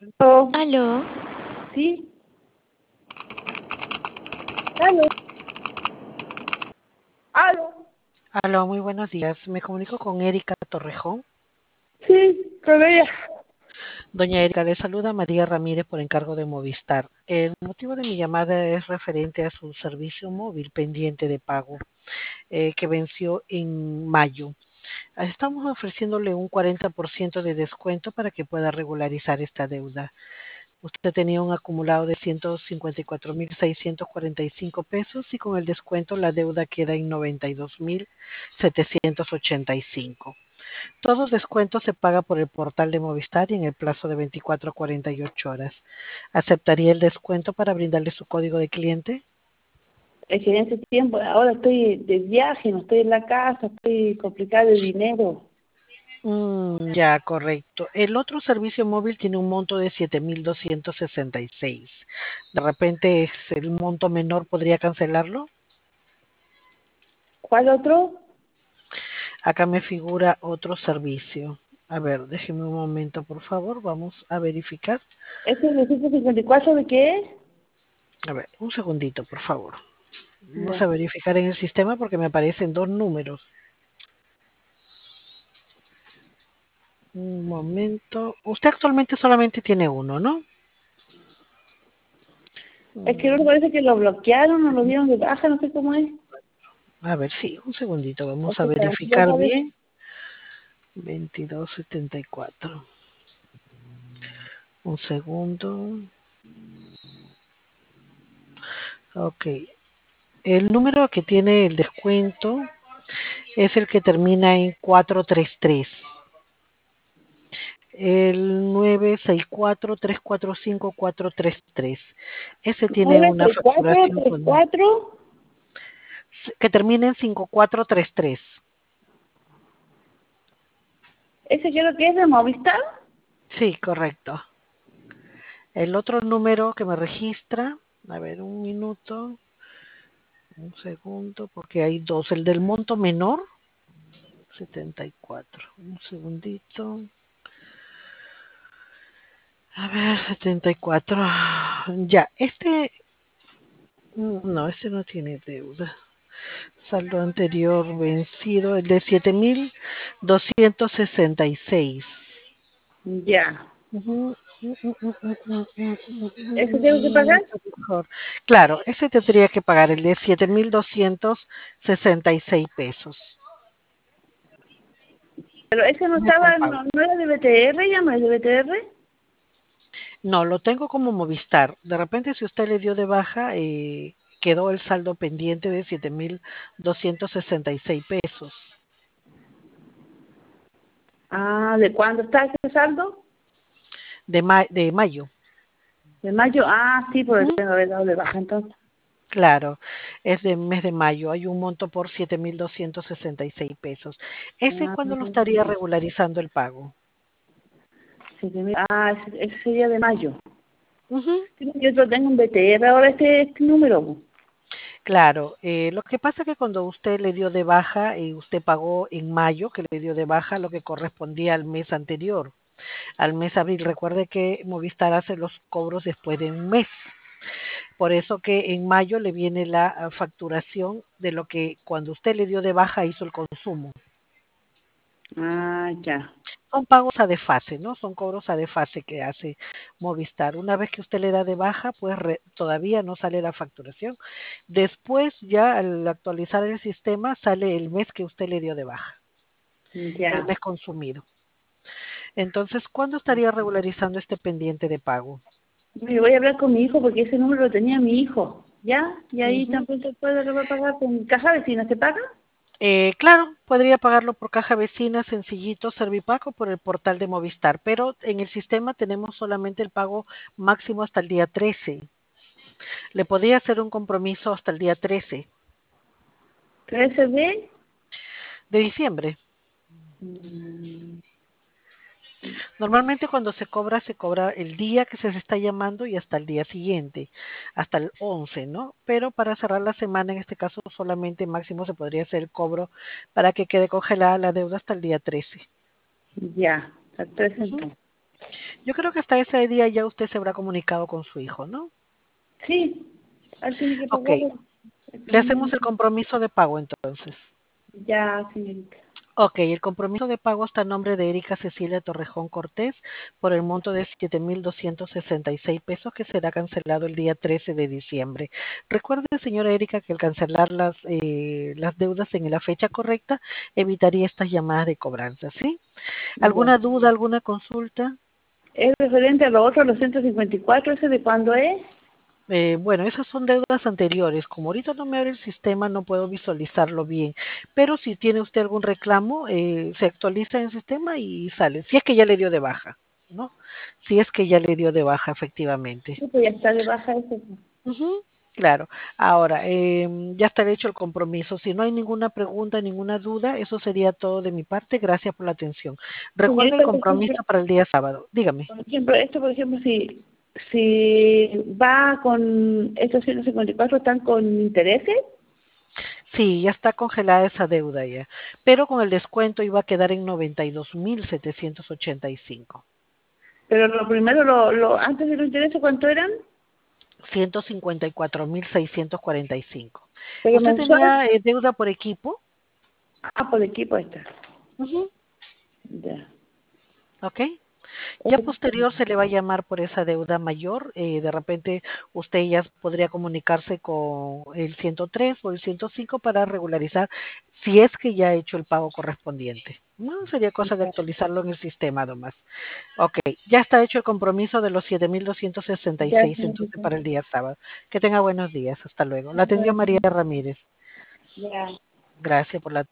Oh, Aló, sí, aló, aló, Aló, muy buenos días. Me comunico con Erika Torrejón. sí, con ella. Doña Erika, le saluda María Ramírez por encargo de Movistar. El motivo de mi llamada es referente a su servicio móvil pendiente de pago que venció en mayo. Estamos ofreciéndole un 40% de descuento para que pueda regularizar esta deuda. Usted tenía un acumulado de 154.645 pesos y con el descuento la deuda queda en 92.785. Todo descuento se paga por el portal de Movistar y en el plazo de 24 a 48 horas. ¿Aceptaría el descuento para brindarle su código de cliente? Es que en ese tiempo, ahora estoy de viaje, no estoy en la casa, estoy complicada de dinero. Ya, correcto. El otro servicio móvil tiene un monto de 7.266. De repente es el monto menor, ¿podría cancelarlo? ¿Cuál otro? Acá me figura otro servicio. A ver, déjeme un momento, por favor. Vamos a verificar. ¿Este es el 154 de qué es? A ver, un segundito, por favor. Vamos a Ya. verificar en el sistema porque me aparecen dos números. Un momento. Usted actualmente solamente tiene uno, ¿no? Es que no parece que lo bloquearon o lo dieron de baja, no sé cómo es. A ver, sí, un segundito. O Vamos a sea, ya verificar sabes. bien. 2274. Un segundo. Ok. El número que tiene el descuento es el que termina en 433. El 964-345-433. Ese tiene una 964, facturación con, 34. que termina en 5433. ¿Ese creo que es de Movistar? Sí, correcto. El otro número que me registra, a ver, un minuto, un segundo, porque hay dos. El del monto menor, 74. Un segundito. A ver, 74. Ya, no, este no tiene deuda. Saldo anterior vencido, el de 7.266. Ya. Ujú. ¿Ese tengo que pagar? Mejor. Claro, ese tendría que pagar el de 7.266 pesos. Pero ese no Es el estaba, pago. no era de BTR, ya no es de BTR. No, lo tengo como Movistar. De repente, si usted le dio de baja, quedó el saldo pendiente de 7.266 pesos. Ah, ¿de cuándo está ese saldo? De mayo. De mayo. Ah, sí, porque Ujú. tengo que haber dado de baja entonces. Claro, es de mes de mayo. Hay un monto por 7.266 pesos. ¿Ese Ah, cuándo lo estaría regularizando el pago? 7.000. Ah, ese sería de mayo. Ujú. Sí, yo otro tengo un BTR ahora este número. Claro, lo que pasa es que cuando usted le dio de baja y usted pagó en mayo, que le dio de baja lo que correspondía al mes anterior, al mes abril. Recuerde que Movistar hace los cobros después de un mes. Por eso que en mayo le viene la facturación de lo que cuando usted le dio de baja hizo el consumo. Ah, ya. Son pagos a desfase, ¿no? Son cobros a desfase que hace Movistar. Una vez que usted le da de baja, pues todavía no sale la facturación. Después, ya al actualizar el sistema, sale el mes que usted le dio de baja, el Ya. mes consumido. Entonces, ¿cuándo estaría regularizando este pendiente de pago? Mire, voy a hablar con mi hijo porque ese número lo tenía mi hijo. ¿Ya? Y ahí Ujú. tampoco se puede lo va a pagar con caja vecina. ¿Se paga? Claro, podría pagarlo por caja vecina, sencillito, Servipago por el portal de Movistar, pero en el sistema tenemos solamente el pago máximo hasta el día 13. Le podría hacer un compromiso hasta el día 13 13 de... de diciembre. Mm, Normalmente cuando se cobra el día que se está llamando y hasta el día siguiente, hasta el 11, ¿no? Pero para cerrar la semana, en este caso solamente máximo se podría hacer el cobro para que quede congelada la deuda hasta el día 13. ya. Al 13 Ujú. entonces. Yo creo que hasta ese día ya usted se habrá comunicado con su hijo, ¿no? Sí, él tiene que Ok, pagar el le primer hacemos mes. el compromiso de pago entonces. Ya, señorita. Ok, el compromiso de pago está a nombre de Erika Cecilia Torrejón Cortés por el monto de 7.266 pesos que será cancelado el día 13 de diciembre. Recuerde, señora Erika, que al cancelar las deudas en la fecha correcta evitaría estas llamadas de cobranza, ¿sí? Ya. ¿Alguna duda, alguna consulta? Es referente a lo otro, los 154, ¿ese de cuándo es? Bueno, esas son deudas anteriores. Como ahorita no me abre el sistema, no puedo visualizarlo bien. Pero si tiene usted algún reclamo, se actualiza en el sistema y sale. Si es que ya le dio de baja, ¿no? Si es que ya le dio de baja, efectivamente. Sí, pues ya está de baja ese. Ujú, claro. Ahora, ya está hecho el compromiso. Si no hay ninguna pregunta, ninguna duda, eso sería todo de mi parte. Gracias por la atención. Recuerde el Señorita, por ejemplo, compromiso para el día sábado. Dígame. por ejemplo, si va con estos 154, ¿están con intereses? Sí, ya está congelada esa deuda ya, pero con el descuento iba a quedar en 92.785. Pero lo primero, antes de los intereses, ¿cuánto eran? 154.645. Pero ¿Usted mensual. tenía deuda por equipo? Ah, por equipo está. Ujú. Ya. ¿Ok? Ya posterior se le va a llamar por esa deuda mayor. De repente usted ya podría comunicarse con el 103 o el 105 para regularizar si es que ya ha hecho el pago correspondiente. No sería cosa de Ya, actualizarlo en el sistema nomás. Ok, ya está hecho el compromiso de los siete mil doscientos sesenta y ya, seis entonces señorita. para el día sábado. Que tenga buenos días. Hasta luego. La atendió Bueno, María Ramírez. ya. Gracias por la